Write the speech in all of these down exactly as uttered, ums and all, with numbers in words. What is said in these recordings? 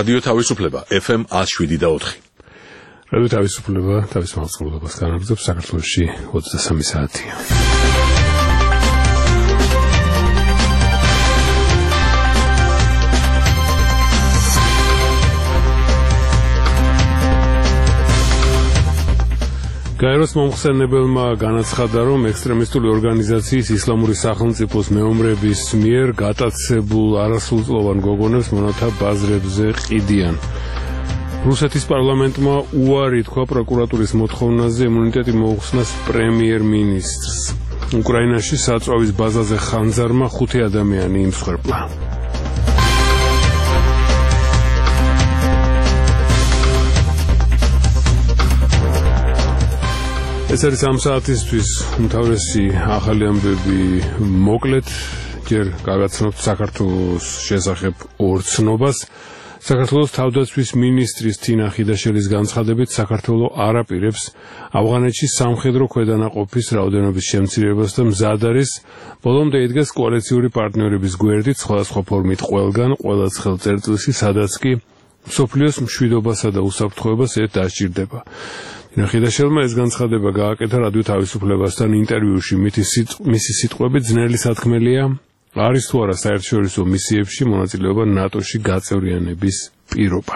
რადიო თავისუფლება ეფ ემ one oh seven და four. რადიო თავისუფლება თავის მოგზაურობას განაგრძობს საქართველოში ოცდასამი საათია. გაეროს მომხსენებელმა განაცხადა, რომ ექსტრემისტული ორგანიზაციის ისლამური სახელმწიფოს მეომრების მიერ გატაცებულ არასრულწლოვან გოგონებს მონათა ბაზრებზე ყიდიან. რუსეთის პარლამენტმა უარი თქვა პროკურატურის მოთხოვნაზე იმუნიტეტი მოუხსნას პრემიერ-მინისტრს. უკრაინაში საწვავის ბაზაზე ხანძარმა ხუთი ადამიანი იმსხვერპლა. ეს არის ამ საათისთვის უმთავრესი ახალი ამბები მოკლედ ჯერ გავაცნობთ საქართველოს შესახებ ორ ცნობას. საქართველოს თავდაცვის მინისტრის თინა ხიდაშელის განცხადებით საქართველოს არ აპირებს ავღანეთში სამხედრო ქვედანაყოფის რაოდენობის შემცირებას და მზად არის ბოლომდე იდგეს კოალიციური პარტნიორების გვერდით სხვადასხვა ფორმით ყველგან ყველა ხელწერტილში სადაც კი მსოფლიოს მშვიდობასა და უსაფრთხოებას ერთ დასჭირდება. ხიდაშელმა ეს განცხადება გააკეთა რადიო თავისუფლებასთან ინტერვიუში მისი სიტყვებით ძნელი სათქმელია არის თუ არა საერთაშორისო მისიებში მონაწილეობა ნატოში გაწევრიანების პირობა.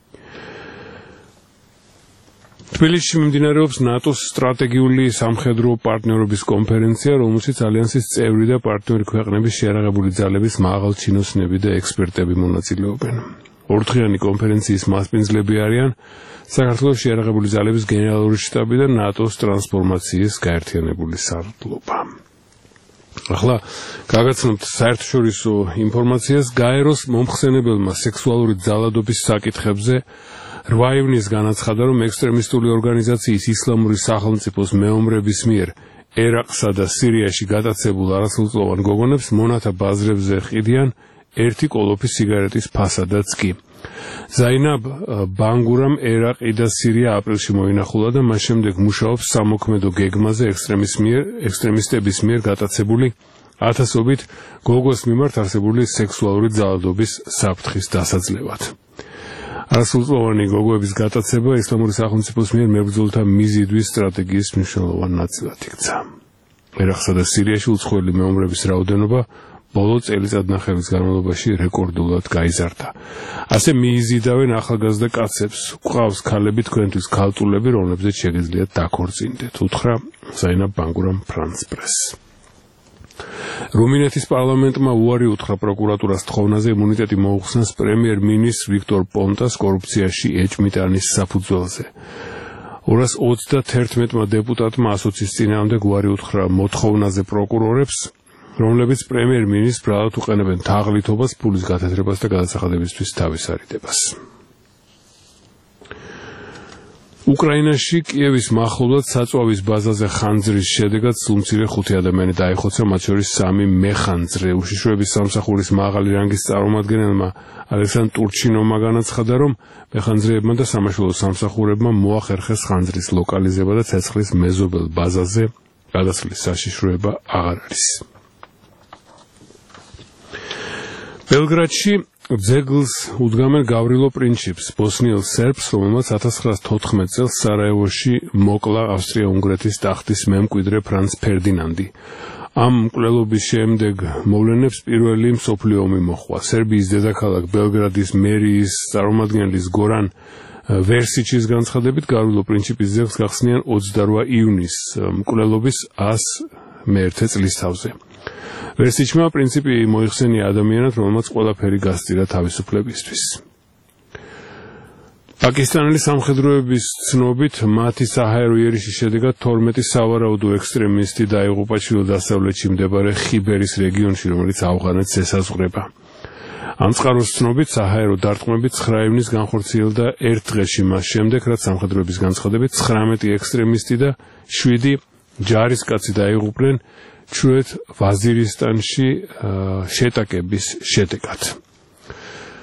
თბილისში მიმდინარეობს ნატოს სტრატეგიული სამხედრო პარტნიორობის კონფერენცია, რომელშიც ალიანსის წევრი და პარტნიორი ქვეყნების შეიარაღებული ძალების მაღალჩინოსნები და ექსპერტები მონაწილეობენ. ორდღიანი კონფერენციის მასპინძლები არიან საქართველოს შეიარაღებული ძალების გენერალური შტაბი და ნატოს ტრანსფორმაციის გაერთიანებული სარდლობა. ახლა გავაცნობთ საერთაშორისო ინფორმაციას. გაეროს მომხსენებელმა სექსუალური ძალადობის საკითხებზე რვა ივნის განაცხადა, რომ ექსტრემისტული ორგანიზაციის ისლამური სახელმწიფოს მეომრების მიერ ერაყსა და სირიაში გატაცებულ არასრულწლოვან გოგონებს მონათა ბაზრებზე ყიდიან ერთი კოლოფი სიგარეტის ფასადაც კი. ზაინაბ ბანგურამ ერაყი და სირია აპრილში მოინახულა და მას შემდეგ მუშაობს სამოქმედო გეგმაზე ექსტრემისტების მიერ გატაცებული ათასობით გოგოს მიმართ არსებული სექსუალური ძალადობის საფრთხის დასაძლევად. არასრულწლოვანი გოგოების გატაცება ისლამური სახელმწიფოს მიერ მებრძოლთა მიზიდვის სტრატეგიის მნიშვნელოვან ნაწილად იქცა. ერაყსა და სირიაში უცხოელი მეომრების რაოდენობა ბოლო წელიწადნახევრის განმავლობაში რეკორდულად გაიზარდა. ასე მიიზიდავენ ახალგაზრდა კაცებს. გვყავს ქალები თქვენთვის ქალწულები, რომლებზეც შეგიძლიათ დაქორწინდეთ, უთხრა ზაინაბ ბანგურამ ფრანს პრეს. რუმინეთის პარლამენტმა უარი უთხრა პროკურატურას თხოვნაზე იმუნიტეტი მოუხსნას პრემიერ-მინისტრ ვიქტორ პონტას კორუფციაში ეჭვმიტანის საფუძველზე. ორას ოცდათერთმეტმა დეპუტატმა ასოცის წინააღმდეგ უარი უთხრა მოთხოვნაზე პროკურორებს, რომლებიც პრემიერ-მინისტრს ბრალად უყენებენ თაღლითობას, ფულის გათეთრებას და გადასახადებისთვის თავის არიდებას. უკრაინაში კიევის მახლობლად საწვავის ბაზაზე ხანძრის შედეგად სულმცირე ხუთი ადამიანი დაიხოცა, მათ შორის სამი მეხანძრე. უშიშროების სამსახურის მაღალი რანგის წარმომადგენელმა ალექსანდრ ტურჩინოვმა განაცხადა, რომ მეხანძრეებმა და სამაშველო სამსახურებმა მოახერხეს ხანძრის ლოკალიზება და ცეცხლის მეზობელ ბაზაზე გადასვლის საშიშროება აღარ არის. ბელგრადში ძეგლს უდგამენ გავრილო პრინჩიპს, ბოსნიელ სერბს, რომელმაც ათას ცხრაასი თოთხმეტ წელს სარაევოში მოკლა ავსტრია-უნგრეთის ტახტის მემკვიდრე ფრანც ფერდინანდი. ამ მკვლელობის შემდეგ მოვლენებს პირველი მსოფლიო ომი მოჰყვა. სერბიის დედაქალაქ ბელგრადის მერიის წარმომადგენლის გორან ვერსიჩის განცხადებით გავრილო პრინჩიპის ძეგლს გახსნიან ოცდარვა ივნისს მკვლელობის ას მეერთე წლისთავზე. ვერსიჩმა პრინციპი მოიხსენია ადამიანად, რომელმაც ყველაფერი გასწირა თავისუფლებისთვის. პაკისტანელი სამხედროების ცნობით მათი საჰაერო იერიშის შედეგად თორმეტი სავარაუდო ექსტრემისტი დაიღუპა ჩრდილო-დასავლეთში მდებარე ხიბერის რეგიონში, რომელიც ავღანეთს ესაზღვრება. ამ წყაროს ცნობით საჰაერო დარტყმები ცხრა ივნის განხორციელდა ერთ დღეში მას შემდეგ, რაც სამხედროების განცხადებით ცხრამეტი ექსტრემისტი და შვიდი ჯარისკაცი დაიღუპნენ ჩრდილოეთ ვაზირისტანში შეტაკების შედეგად.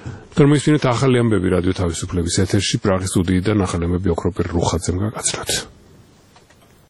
თორმეტ ახალი ამბები რადიო თავისუფლების ეთერში პრაღის სტუდიიდან ახალი ამბები ოქროპირ რუხაძემ გაგაცნოთ.